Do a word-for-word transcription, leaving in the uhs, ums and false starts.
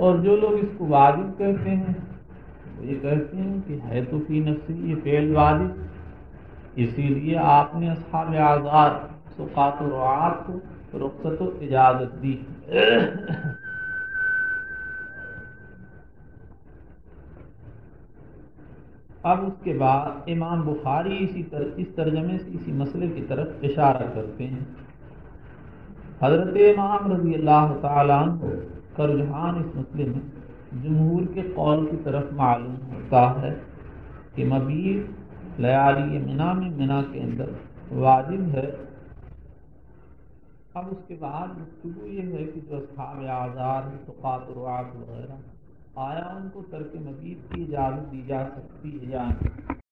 और जो लोग इसको वाजिब कहते हैं वो ये कहते हैं कि है तो फी नफ्सी ये फेल वाजिब, इसीलिए आपने अस्हाब आज़ार सुकात और रुआत को रुख्सत और इजाज़त दी। अब उसके बाद इमाम बुखारी इसी तर, इस तर्जमे से इसी मसले की तरफ इशारा करते हैं। हज़रत इमाम रज़ी अल्लाह तआला अन्हु का रुझान इस मसले में जमहूर के कौल की तरफ मालूम होता है कि मबीत लयाली मिना में मिना के अंदर वाजिब है। अब उसके बाद गुफ्तगू ये है कि जो अस्हाब आज़ार सुकात रुआत वगैरह आया उनको तर्क मबीत की इजाज़त दी जा सकती है या नहीं।